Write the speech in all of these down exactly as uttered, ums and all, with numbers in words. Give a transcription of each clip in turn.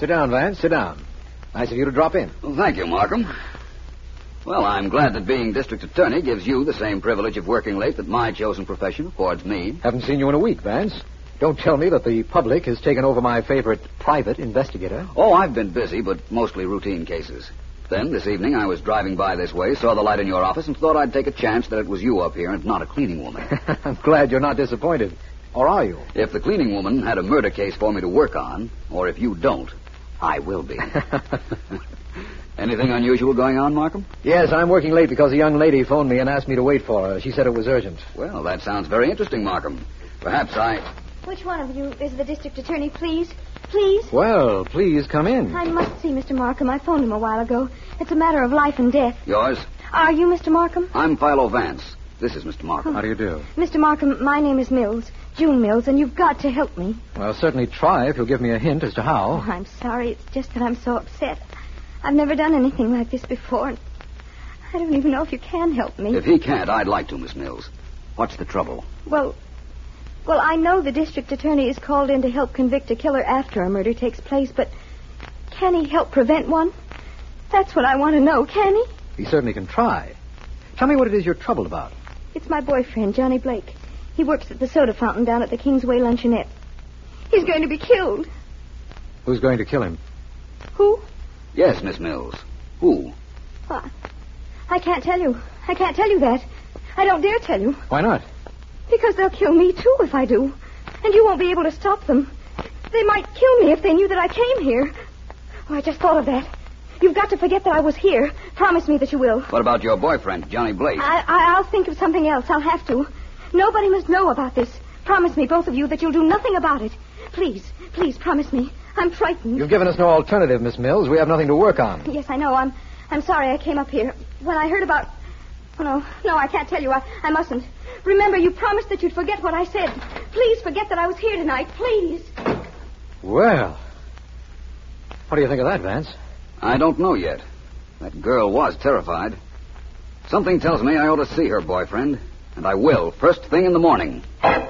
down, Vance. Sit down. Nice of you to drop in. Well, thank you, Markham. Well, I'm glad that being district attorney gives you the same privilege of working late that my chosen profession affords me. Haven't seen you in a week, Vance. Don't tell me that the public has taken over my favorite private investigator. Oh, I've been busy, but mostly routine cases. Then, this evening, I was driving by this way, saw the light in your office, and thought I'd take a chance that it was you up here and not a cleaning woman. I'm glad you're not disappointed. Or are you? If the cleaning woman had a murder case for me to work on, or if you don't, I will be. Anything unusual going on, Markham? Yes, I'm working late because a young lady phoned me and asked me to wait for her. She said it was urgent. Well, that sounds very interesting, Markham. Perhaps I... Which one of you is the district attorney, please? Please? Well, please come in. I must see Mister Markham. I phoned him a while ago. It's a matter of life and death. Yours? Are you Mister Markham? I'm Philo Vance. This is Mister Markham. How do you do? Mister Markham, my name is Mills, June Mills, and you've got to help me. Well, I'll certainly try if you'll give me a hint as to how. Oh, I'm sorry. It's just that I'm so upset. I've never done anything like this before, and I don't even know if you can help me. If he can't, I'd like to, Miss Mills. What's the trouble? Well, well, I know the district attorney is called in to help convict a killer after a murder takes place, but can he help prevent one? That's what I want to know. Can he? He certainly can try. Tell me what it is you're troubled about. It's my boyfriend, Johnny Blake. He works at the soda fountain down at the Kingsway Luncheonette. He's going to be killed. Who's going to kill him? Who? Yes, Miss Mills. Who? Well, I can't tell you. I can't tell you that. I don't dare tell you. Why not? Because they'll kill me, too, if I do. And you won't be able to stop them. They might kill me if they knew that I came here. Oh, I just thought of that. You've got to forget that I was here. Promise me that you will. What about your boyfriend, Johnny Blake? I, I, I'll think of something else. I'll have to. Nobody must know about this. Promise me, both of you, that you'll do nothing about it. Please, please, promise me. I'm frightened. You've given us no alternative, Miss Mills. We have nothing to work on. Yes, I know. I'm I'm sorry I came up here. When I heard about... Oh, no, no, I can't tell you. I, I mustn't. Remember, you promised that you'd forget what I said. Please forget that I was here tonight. Please. Well, what do you think of that, Vance? I don't know yet. That girl was terrified. Something tells me I ought to see her boyfriend, and I will, first thing in the morning.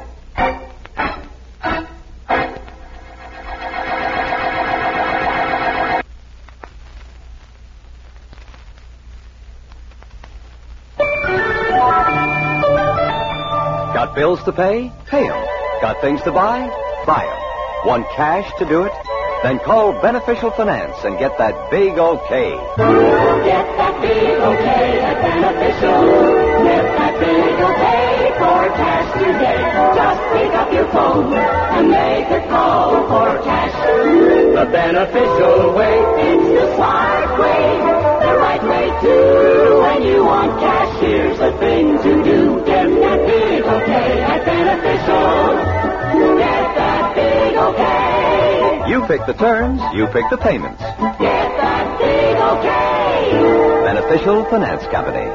Got bills to pay? Pay 'em. Got things to buy? Buy 'em. Want cash to do it? Then call Beneficial Finance and get that big okay. Get that big okay at Beneficial. Get that big okay for cash today. Just pick up your phone and make a call for cash. The Beneficial way, it's the smart way. The right way too. When you want cash, here's the thing to do. Get that big okay at Beneficial. Get that big okay. You pick the terms, you pick the payments. Get that big okay. Beneficial Finance Company.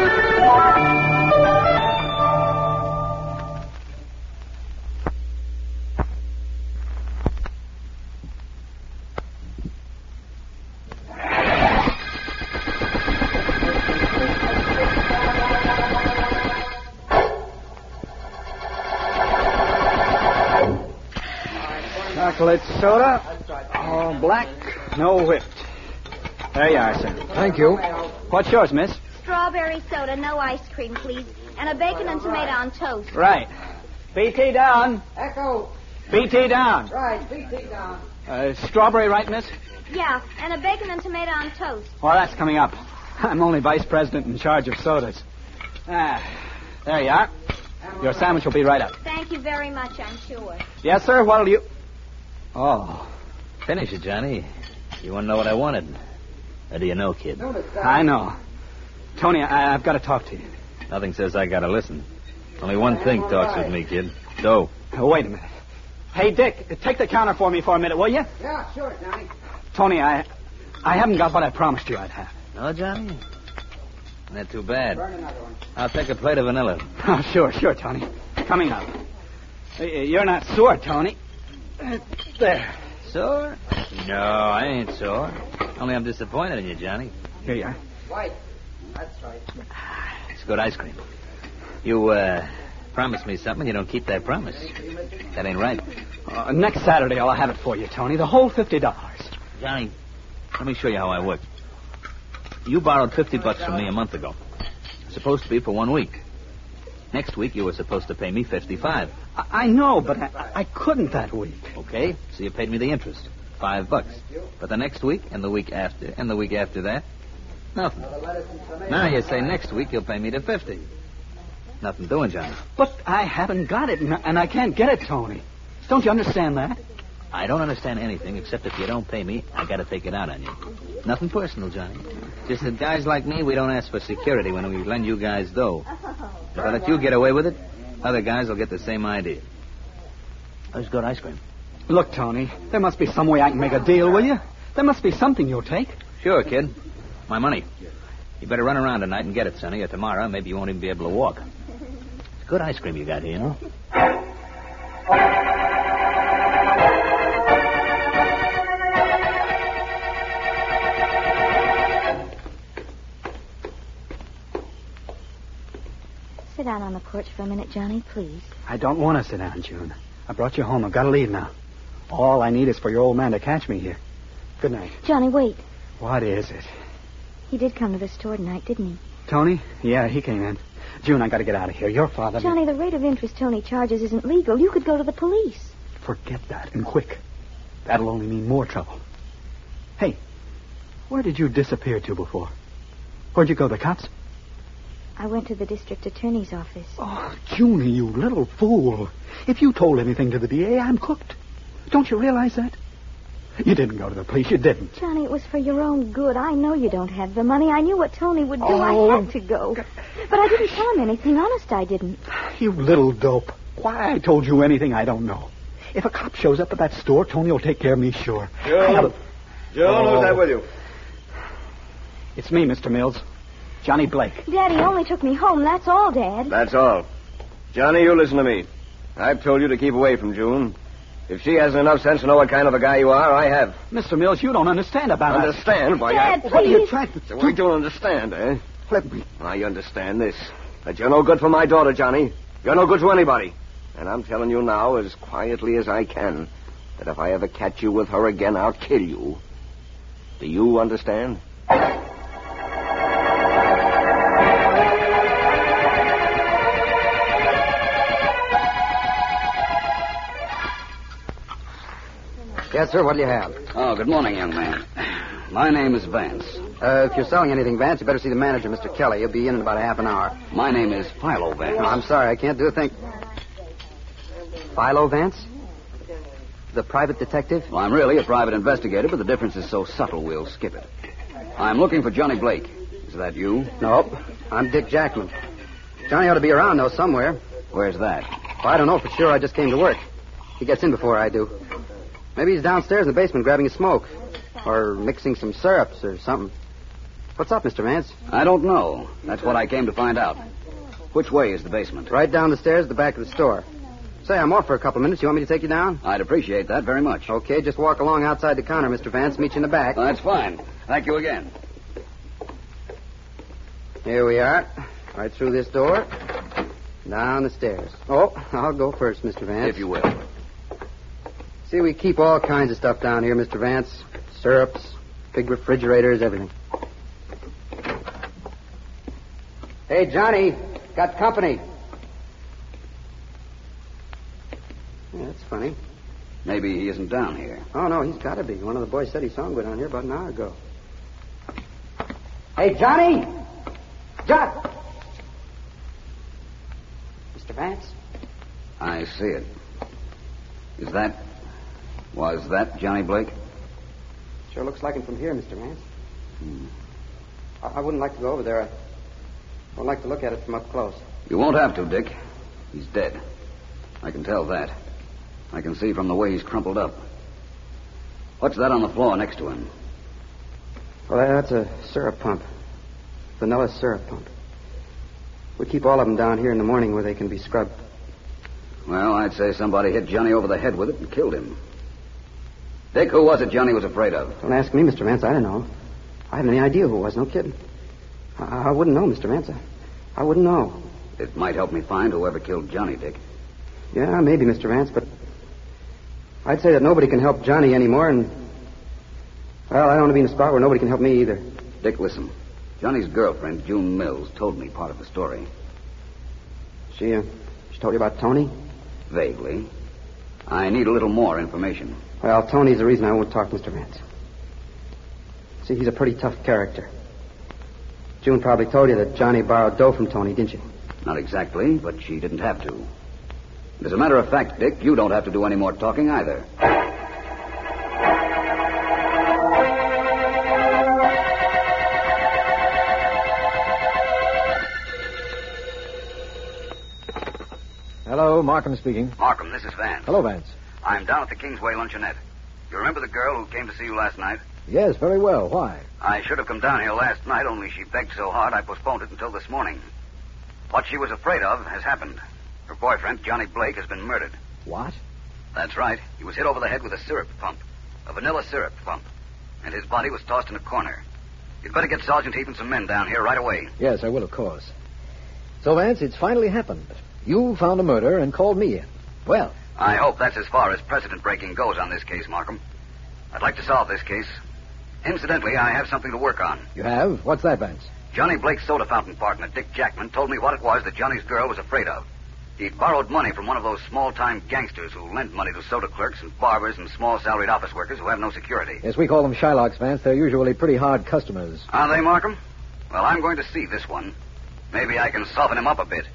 Chocolate soda, all black, no whipped. There you are, sir. Thank you. What's yours, miss? Strawberry soda, no ice cream, please. And a bacon and tomato on toast. Right. B T down. Echo. B T down. Right, B T down. Uh, strawberry, right, miss? Yeah, and a bacon and tomato on toast. Well, that's coming up. I'm only vice president in charge of sodas. Ah, there you are. Your sandwich will be right up. Thank you very much, I'm sure. Yes, sir. What'll you... Oh, Finish it, Johnny. You want to know what I wanted? How do you know, kid? I know. Tony, I, I've got to talk to you. Nothing says I got to listen. Only one thing talks with me, kid. Dough. Oh, wait a minute. Hey, Dick, take the counter for me for a minute, will you? Yeah, sure, Johnny. Tony, I I haven't got what I promised you I'd have. No, Johnny? Not too bad. Burn another one. I'll take a plate of vanilla. Oh, sure, sure, Tony. Coming up. Hey, you're not sore, Tony. Uh, there. Sore? No, I ain't sore. Only I'm disappointed in you, Johnny. Here you are. White. That's right. It's good ice cream. You, uh, promised me something, you don't keep that promise. That ain't right. Uh, next Saturday I'll have it for you, Tony. The whole fifty dollars. Johnny, let me show you how I work. You borrowed fifty bucks from me a month ago. Supposed to be for one week. Next week, you were supposed to pay me fifty-five. I, I know, but I, I couldn't that week. Okay, so you paid me the interest. Five bucks. But the next week, and the week after, and the week after that, nothing. Now you say next week you'll pay me to fifty. Nothing doing, Johnny. But I haven't got it, and, and I can't get it, Tony. Don't you understand that? I don't understand anything, except if you don't pay me, I gotta take it out on you. Nothing personal, Johnny. Just that guys like me, we don't ask for security when we lend you guys dough. If I let you get away with it, other guys will get the same idea. Let's go to ice cream. Look, Tony, there must be some way I can make a deal, will you? There must be something you'll take. Sure, kid. My money. You better run around tonight and get it, Sonny, or tomorrow maybe you won't even be able to walk. It's good ice cream you got here, you know? Sit down on the porch for a minute, Johnny, please. I don't want to sit down, June. I brought you home. I've got to leave now. All I need is for your old man to catch me here. Good night. Johnny, wait. What is it? He did come to the store tonight, didn't he? Tony? Yeah, he came in. June, I got to get out of here. Your father... Johnny, the rate of interest Tony charges isn't legal. You could go to the police. Forget that, and quick. That'll only mean more trouble. Hey, where did you disappear to before? Where'd you go, the cops? I went to the district attorney's office. Oh, Junie, you little fool. If you told anything to the D A, I'm cooked. Don't you realize that? You didn't go to the police. You didn't. Johnny, it was for your own good. I know you don't have the money. I knew what Tony would do. Oh. I had to go. But I didn't tell him anything. Honest, I didn't. You little dope. Why I told you anything, I don't know. If a cop shows up at that store, Tony will take care of me, sure. Joe. Joe, Oh. who's that with you? It's me, Mister Mills. Johnny Blake. Daddy only took me home. That's all, Dad. That's all. Johnny, you listen to me. I've told you to keep away from June. If she hasn't enough sense to know what kind of a guy you are, I have. Mister Mills, you don't understand about it. Understand? Why, Dad, I... What are you please. trying to So I do? don't understand, eh? Let me. I understand this. That you're no good for my daughter, Johnny. You're no good to anybody. And I'm telling you now, as quietly as I can, that if I ever catch you with her again, I'll kill you. Do you understand? Yes, sir. What do you have? Oh, good morning, young man. My name is Vance. Uh, if you're selling anything, Vance, you better see the manager, Mister Kelly. He'll be in in about a half an hour. My name is Philo Vance. No, I'm sorry. I can't do a thing. Philo Vance? The private detective? Well, I'm really a private investigator, but the difference is so subtle we'll skip it. I'm looking for Johnny Blake. Is that you? Nope. I'm Dick Jackman. Johnny ought to be around, though, somewhere. Where's that? Well, I don't know for sure. I just came to work. He gets in before I do. Maybe he's downstairs in the basement grabbing a smoke. Or mixing some syrups or something. What's up, Mister Vance? I don't know. That's what I came to find out. Which way is the basement? Right down the stairs at the back of the store. Say, I'm off for a couple of minutes. You want me to take you down? I'd appreciate that very much. Okay, just walk along outside the counter, Mister Vance. Meet you in the back. That's fine. Thank you again. Here we are. Right through this door. Down the stairs. Oh, I'll go first, Mister Vance. If you will. See, we keep all kinds of stuff down here, Mister Vance. Syrups, big refrigerators, everything. Hey, Johnny, got company. Yeah, that's funny. Maybe he isn't down here. Oh, no, he's got to be. One of the boys said he saw him go down here about an hour ago. Hey, Johnny! John! Mister Vance? I see it. Is that... Was that Johnny Blake? Sure looks like him from here, Mister Vance. Hmm. I, I wouldn't like to go over there. I wouldn't like to look at it from up close. You won't have to, Dick. He's dead. I can tell that. I can see from the way he's crumpled up. What's that on the floor next to him? Well, that's a syrup pump. Vanilla syrup pump. We keep all of them down here in the morning where they can be scrubbed. Well, I'd say somebody hit Johnny over the head with it and killed him. Dick, who was it Johnny was afraid of? Don't ask me, Mister Vance. I don't know. I haven't any idea who it was. No kidding. I, I wouldn't know, Mister Vance. I, I wouldn't know. It might help me find whoever killed Johnny, Dick. Yeah, maybe, Mister Vance, but I'd say that nobody can help Johnny anymore, and Well, I don't want to be in a spot where nobody can help me either. Dick, listen. Johnny's girlfriend, June Mills, told me part of the story. She, uh, she told you about Tony? Vaguely. I need a little more information. Well, Tony's the reason I won't talk to Mister Vance. See, he's a pretty tough character. June probably told you that Johnny borrowed dough from Tony, didn't she? Not exactly, but she didn't have to. As a matter of fact, Dick, you don't have to do any more talking either. Hello, Markham speaking. Markham, this is Vance. Hello, Vance. I'm down at the Kingsway Luncheonette. You remember the girl who came to see you last night? Yes, very well. Why? I should have come down here last night, only she begged so hard I postponed it until this morning. What she was afraid of has happened. Her boyfriend, Johnny Blake, has been murdered. What? That's right. He was hit over the head with a syrup pump. A vanilla syrup pump. And his body was tossed in a corner. You'd better get Sergeant Heath and some men down here right away. Yes, I will, of course. So, Vance, it's finally happened. You found a murder and called me in. Well. I hope that's as far as precedent breaking goes on this case, Markham. I'd like to solve this case. Incidentally, I have something to work on. You have? What's that, Vance? Johnny Blake's soda fountain partner, Dick Jackman, told me what it was that Johnny's girl was afraid of. He'd borrowed money from one of those small-time gangsters who lend money to soda clerks and barbers and small salaried office workers who have no security. Yes, we call them Shylocks, Vance. They're usually pretty hard customers. Are they, Markham? Well, I'm going to see this one. Maybe I can soften him up a bit.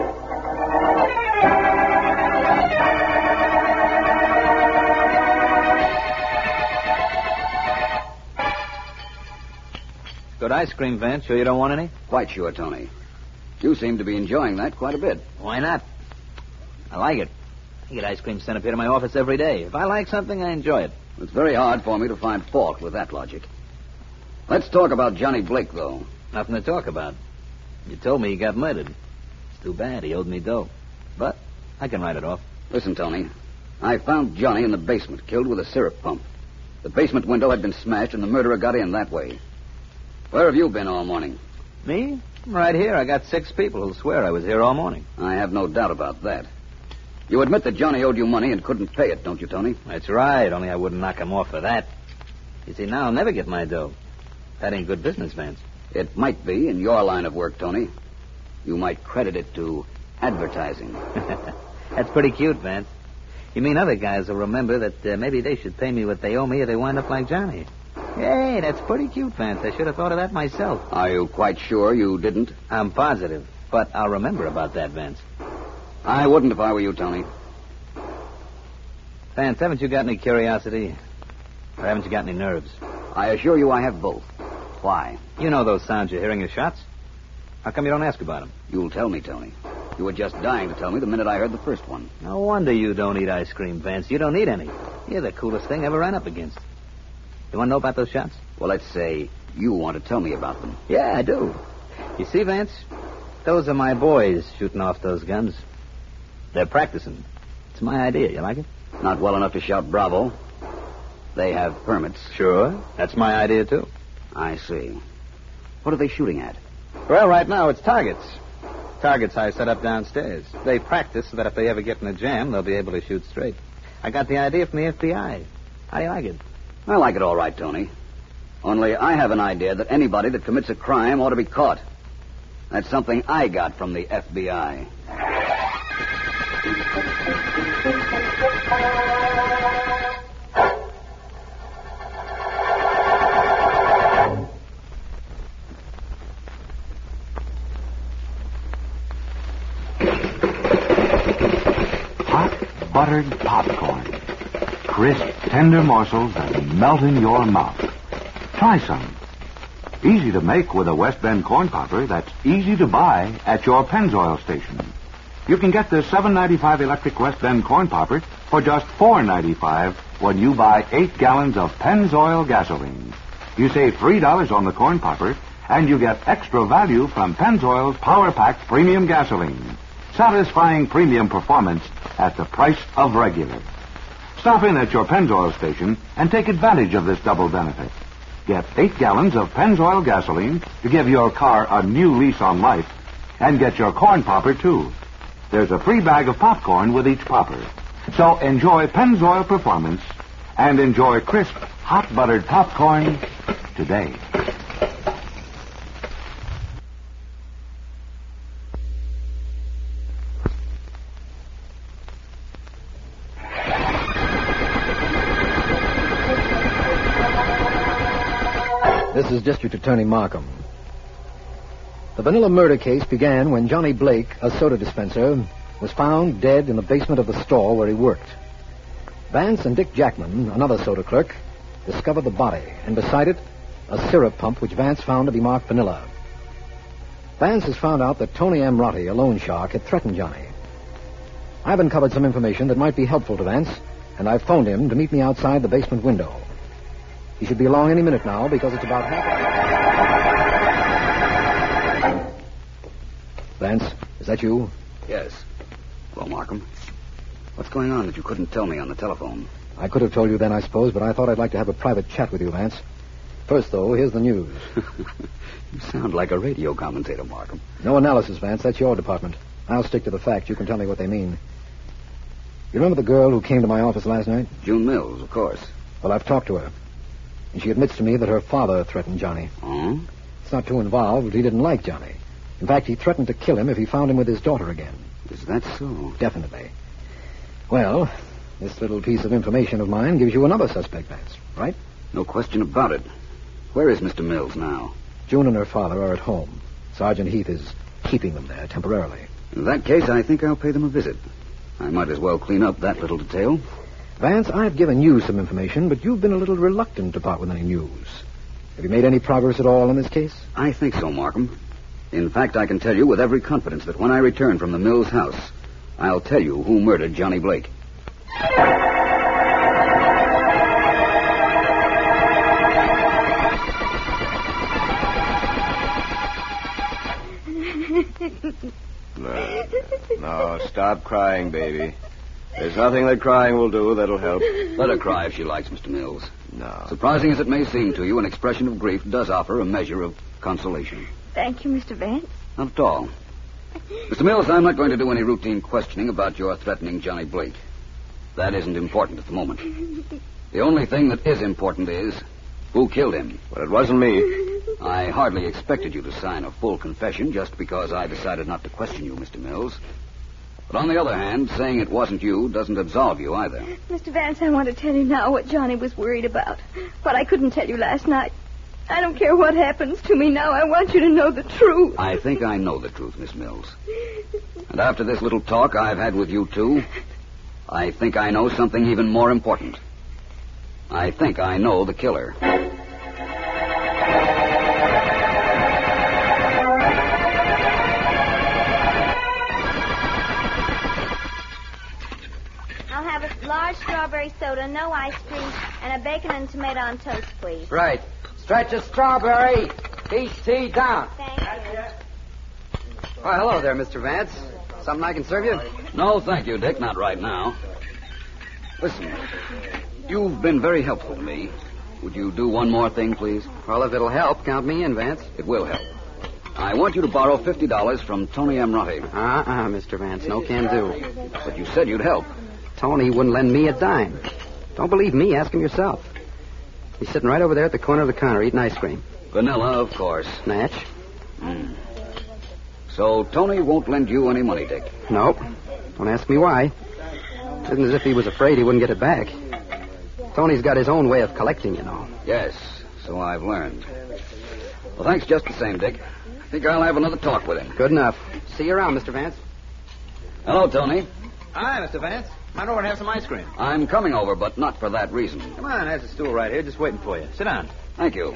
Good ice cream, Vance. Sure you don't want any? Quite sure, Tony. You seem to be enjoying that quite a bit. Why not? I like it. I get ice cream sent up here to my office every day. If I like something, I enjoy it. It's very hard for me to find fault with that logic. Let's talk about Johnny Blake, though. Nothing to talk about. You told me he got murdered. It's too bad. He owed me dough. But I can write it off. Listen, Tony. I found Johnny in the basement, killed with a syrup pump. The basement window had been smashed, and the murderer got in that way. Where have you been all morning? Me? I'm right here. I got six people who'll swear I was here all morning. I have no doubt about that. You admit that Johnny owed you money and couldn't pay it, don't you, Tony? That's right, only I wouldn't knock him off for that. You see, now I'll never get my dough. That ain't good business, Vance. It might be in your line of work, Tony. You might credit it to advertising. That's pretty cute, Vance. You mean other guys will remember that uh, maybe they should pay me what they owe me or they wind up like Johnny. Hey, that's pretty cute, Vance. I should have thought of that myself. Are you quite sure you didn't? I'm positive, but I'll remember about that, Vance. I wouldn't if I were you, Tony. Vance, haven't you got any curiosity? Or haven't you got any nerves? I assure you I have both. Why? You know those sounds you're hearing, your shots. How come you don't ask about them? You'll tell me, Tony. You were just dying to tell me the minute I heard the first one. No wonder you don't eat ice cream, Vance. You don't need any. You're the coolest thing I ever ran up against. You want to know about those shots? Well, let's say you want to tell me about them. Yeah, I do. You see, Vance, those are my boys shooting off those guns. They're practicing. It's my idea. You like it? Not well enough to shout bravo. They have permits. Sure. That's my idea, too. I see. What are they shooting at? Well, right now it's targets. Targets I set up downstairs. They practice so that if they ever get in a jam, they'll be able to shoot straight. I got the idea from the F B I. How do you like it? I like it all right, Tony. Only I have an idea that anybody that commits a crime ought to be caught. That's something I got from the F B I. Hot buttered popcorn. Crisp, tender morsels that melt in your mouth. Try some. Easy to make with a West Bend corn popper that's easy to buy at your Pennzoil station. You can get the seven ninety-five electric West Bend corn popper for just four ninety-five when you buy eight gallons of Pennzoil gasoline. You save three dollars on the corn popper, and you get extra value from Pennzoil's Power Pack Premium Gasoline. Satisfying premium performance at the price of regular. Stop in at your Pennzoil station and take advantage of this double benefit. Get eight gallons of Pennzoil gasoline to give your car a new lease on life, and get your corn popper, too. There's a free bag of popcorn with each popper. So enjoy Pennzoil performance and enjoy crisp, hot buttered popcorn today. This is District Attorney Markham. The Vanilla murder case began when Johnny Blake, a soda dispenser, was found dead in the basement of the store where he worked. Vance and Dick Jackman, another soda clerk, discovered the body, and beside it, a syrup pump which Vance found to be marked Vanilla. Vance has found out that Tony Amrotti, a loan shark, had threatened Johnny. I've uncovered some information that might be helpful to Vance, and I've phoned him to meet me outside the basement window. He should be along any minute now because it's about half... Vance, is that you? Yes. Well, Markham, what's going on that you couldn't tell me on the telephone? I could have told you then, I suppose, but I thought I'd like to have a private chat with you, Vance. First, though, here's the news. You sound like a radio commentator, Markham. No analysis, Vance. That's your department. I'll stick to the facts. You can tell me what they mean. You remember the girl who came to my office last night? June Mills, of course. Well, I've talked to her. And she admits to me that her father threatened Johnny. Oh? It's not too involved. He didn't like Johnny. In fact, he threatened to kill him if he found him with his daughter again. Is that so? Definitely. Well, this little piece of information of mine gives you another suspect, Vance, right? No question about it. Where is Mister Mills now? June and her father are at home. Sergeant Heath is keeping them there temporarily. In that case, I think I'll pay them a visit. I might as well clean up that little detail. Vance, I've given you some information, but you've been a little reluctant to part with any news. Have you made any progress at all in this case? I think so, Markham. In fact, I can tell you with every confidence that when I return from the Mills house, I'll tell you who murdered Johnny Blake. No. No, stop crying, baby. There's nothing that crying will do that'll help. Let her cry if she likes, Mister Mills. No. Surprising as it may seem to you, an expression of grief does offer a measure of consolation. Thank you, Mister Vance. Not at all. Mister Mills, I'm not going to do any routine questioning about your threatening Johnny Blake. That isn't important at the moment. The only thing that is important is who killed him. But it wasn't me. I hardly expected you to sign a full confession just because I decided not to question you, Mister Mills. But on the other hand, saying it wasn't you doesn't absolve you either. Mister Vance, I want to tell you now what Johnny was worried about. What I couldn't tell you last night. I don't care what happens to me now. I want you to know the truth. I think I know the truth, Miss Mills. And after this little talk I've had with you two, I think I know something even more important. I think I know the killer. I'll have a large strawberry soda, no ice cream, and a bacon and tomato on toast, please. Right. Stretch a strawberry. Peach tea down. Thank you. Oh, hello there, Mister Vance. Something I can serve you? No, thank you, Dick. Not right now. Listen, you've been very helpful to me. Would you do one more thing, please? Well, if it'll help, count me in, Vance. It will help. I want you to borrow fifty dollars from Tony Amrotti. Uh-uh, Mister Vance. No can do. But you said you'd help. Tony wouldn't lend me a dime. Don't believe me, ask him yourself. He's sitting right over there at the corner of the counter eating ice cream. Vanilla, of course. Snatch? Mm. So Tony won't lend you any money, Dick? Nope. Don't ask me why. It isn't as if he was afraid he wouldn't get it back. Tony's got his own way of collecting, you know. Yes, so I've learned. Well, thanks just the same, Dick. I think I'll have another talk with him. Good enough. See you around, Mister Vance. Hello, Tony. Hi, Mister Vance. Come on over and have some ice cream. I'm coming over, but not for that reason. Come on, there's a stool right here, just waiting for you. Sit down. Thank you.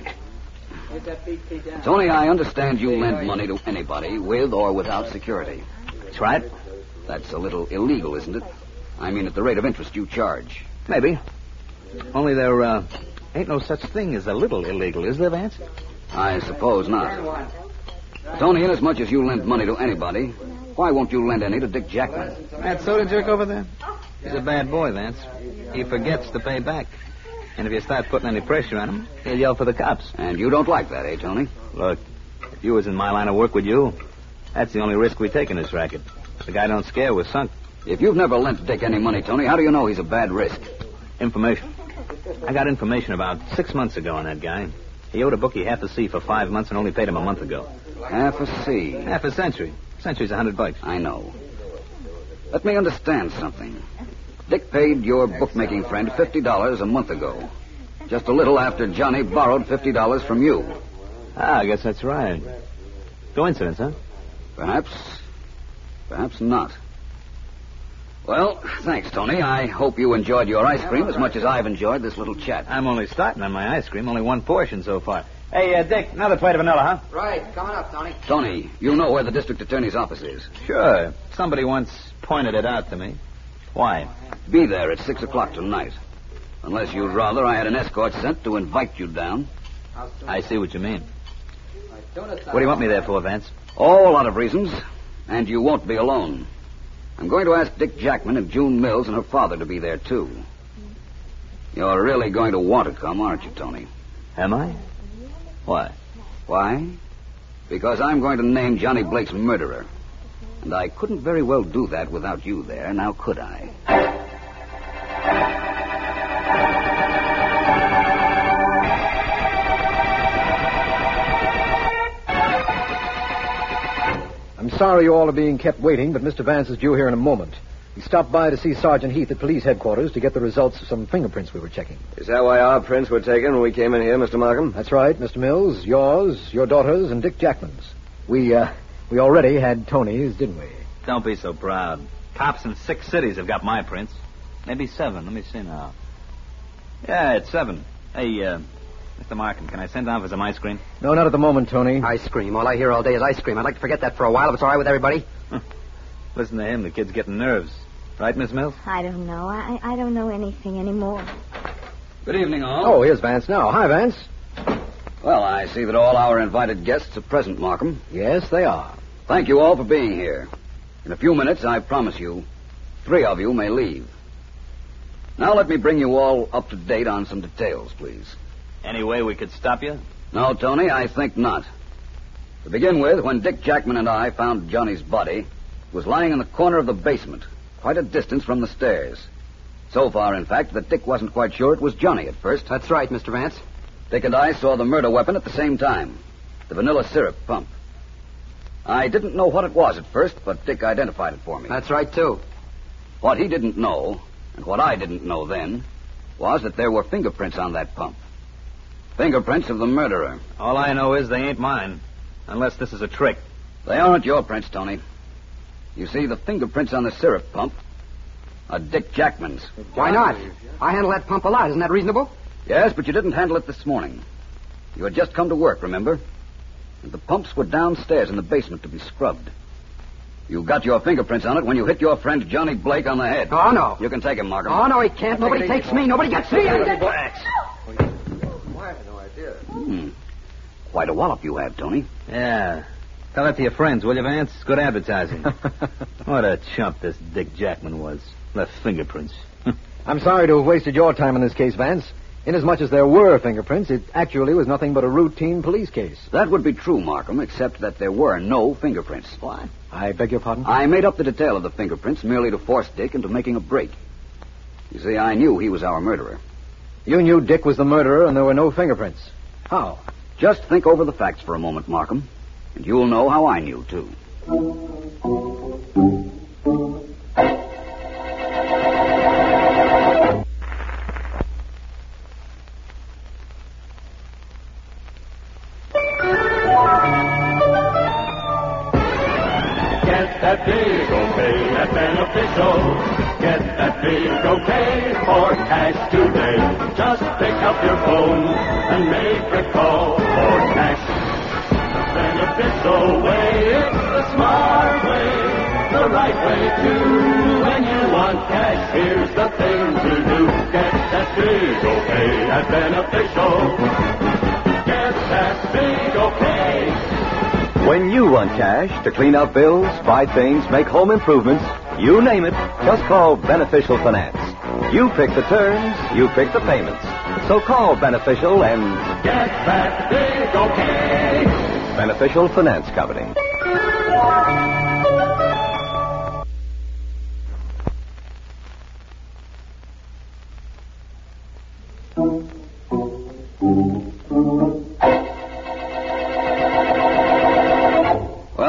Tony, I understand you lend money to anybody with or without security. That's right. That's a little illegal, isn't it? I mean, at the rate of interest you charge. Maybe. Only there uh, ain't no such thing as a little illegal, is there, Vance? I suppose not. Tony, inasmuch as you lend money to anybody, why won't you lend any to Dick Jackman? That soda jerk over there? He's a bad boy, Vance. He forgets to pay back. And if you start putting any pressure on him, he'll yell for the cops. And you don't like that, eh, Tony? Look, if you was in my line of work with you, that's the only risk we take in this racket. If the guy don't scare, we're sunk. If you've never lent Dick any money, Tony, how do you know he's a bad risk? Information. I got information about six months ago on that guy. He owed a bookie half a C for five months and only paid him a month ago. Half a C. Half a century. Century's a hundred bucks. I know. Let me understand something. Dick paid your bookmaking friend fifty dollars a month ago. Just a little after Johnny borrowed fifty dollars from you. Ah, I guess that's right. Coincidence, huh? Perhaps. Perhaps not. Well, thanks, Tony. I hope you enjoyed your ice cream as much as I've enjoyed this little chat. I'm only starting on my ice cream. Only one portion so far. Hey, uh, Dick, another plate of vanilla, huh? Right. Coming up, Tony. Tony, you know where the district attorney's office is. Sure. Somebody once pointed it out to me. Why? Be there at six o'clock tonight. Unless you'd rather I had an escort sent to invite you down. I see what you mean. What do you want me there for, Vance? Oh, a lot of reasons. And you won't be alone. I'm going to ask Dick Jackman and June Mills and her father to be there, too. You're really going to want to come, aren't you, Tony? Am I? Why? Why? Because I'm going to name Johnny Blake's murderer. And I couldn't very well do that without you there, now could I? I'm sorry you all are being kept waiting, but Mister Vance is due here in a moment. He stopped by to see Sergeant Heath at police headquarters to get the results of some fingerprints we were checking. Is that why our prints were taken when we came in here, Mister Markham? That's right, Mister Mills, yours, your daughter's, and Dick Jackman's. We, uh, we already had Tony's, didn't we? Don't be so proud. Cops in six cities have got my prints. Maybe seven. Let me see now. Yeah, it's seven. Hey, uh, Mister Markham, can I send down for some ice cream? No, not at the moment, Tony. Ice cream. All I hear all day is ice cream. I'd like to forget that for a while if it's all right with everybody. Listen to him. The kid's getting nerves. Right, Miss Mills? I don't know. I, I don't know anything anymore. Good evening, all. Oh, here's Vance now. Hi, Vance. Well, I see that all our invited guests are present, Markham. Yes, they are. Thank you all for being here. In a few minutes, I promise you, three of you may leave. Now let me bring you all up to date on some details, please. Any way we could stop you? No, Tony, I think not. To begin with, when Dick Jackman and I found Johnny's body, it was lying in the corner of the basement, quite a distance from the stairs. So far, in fact, that Dick wasn't quite sure it was Johnny at first. That's right, Mister Vance. Dick and I saw the murder weapon at the same time, the vanilla syrup pump. I didn't know what it was at first, but Dick identified it for me. That's right, too. What he didn't know, and what I didn't know then, was that there were fingerprints on that pump. Fingerprints of the murderer. All I know is they ain't mine, unless this is a trick. They aren't your prints, Tony. You see, the fingerprints on the syrup pump are Dick Jackman's. Why not? I handle that pump a lot. Isn't that reasonable? Yes, but you didn't handle it this morning. You had just come to work, remember? And the pumps were downstairs in the basement to be scrubbed. You got your fingerprints on it when you hit your friend Johnny Blake on the head. Oh, no. You can take him, Markham. Oh, no, he can't. Nobody takes me. Nobody gets me. Hmm. Quite a wallop you have, Tony. Yeah. Tell that to your friends, will you, Vance? Good advertising. What a chump this Dick Jackman was. Left fingerprints. I'm sorry to have wasted your time in this case, Vance. Inasmuch as there were fingerprints, it actually was nothing but a routine police case. That would be true, Markham, except that there were no fingerprints. What? I beg your pardon? I made up the detail of the fingerprints merely to force Dick into making a break. You see, I knew he was our murderer. You knew Dick was the murderer and there were no fingerprints. How? Just think over the facts for a moment, Markham, and you'll know how I knew, too. Get that big okay at Beneficial. Get that big okay for cash today. Just pick up your phone and make a call for cash. The Beneficial way, it's the smart way, the right way too. When you want cash, here's the thing to do. Get that big okay at Beneficial. Get that big okay. When you want cash to clean up bills, buy things, make home improvements, you name it, just call Beneficial Finance. You pick the terms, you pick the payments. So call Beneficial and get that big okay. Beneficial Finance Company.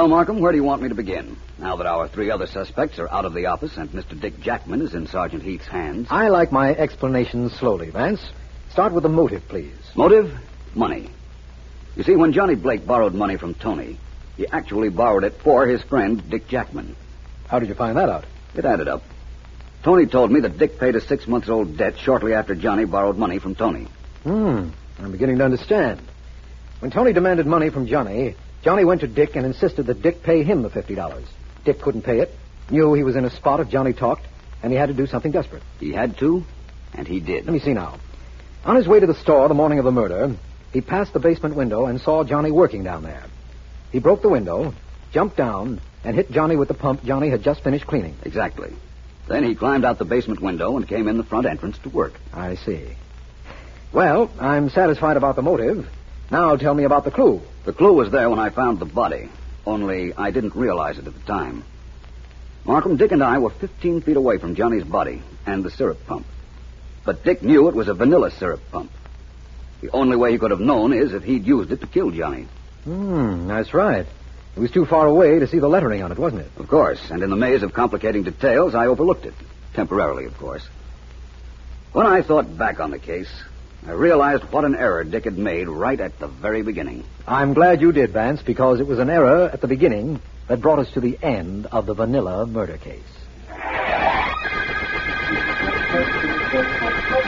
Well, Markham, where do you want me to begin? Now that our three other suspects are out of the office and Mister Dick Jackman is in Sergeant Heath's hands. I like my explanations slowly, Vance. Start with the motive, please. Motive? Money. You see, when Johnny Blake borrowed money from Tony, he actually borrowed it for his friend, Dick Jackman. How did you find that out? It added up. Tony told me that Dick paid a six-month-old debt shortly after Johnny borrowed money from Tony. Hmm. I'm beginning to understand. When Tony demanded money from Johnny, Johnny went to Dick and insisted that Dick pay him the fifty dollars. Dick couldn't pay it, knew he was in a spot if Johnny talked, and he had to do something desperate. He had to, and he did. Let me see now. On his way to the store the morning of the murder, he passed the basement window and saw Johnny working down there. He broke the window, jumped down, and hit Johnny with the pump Johnny had just finished cleaning. Exactly. Then he climbed out the basement window and came in the front entrance to work. I see. Well, I'm satisfied about the motive. Now tell me about the clue. The clue was there when I found the body, only I didn't realize it at the time. Markham, Dick and I were fifteen feet away from Johnny's body and the syrup pump. But Dick knew it was a vanilla syrup pump. The only way he could have known is if he'd used it to kill Johnny. Hmm, that's right. It was too far away to see the lettering on it, wasn't it? Of course, and in the maze of complicating details, I overlooked it. Temporarily, of course. When I thought back on the case, I realized what an error Dick had made right at the very beginning. I'm glad you did, Vance, because it was an error at the beginning that brought us to the end of the vanilla murder case.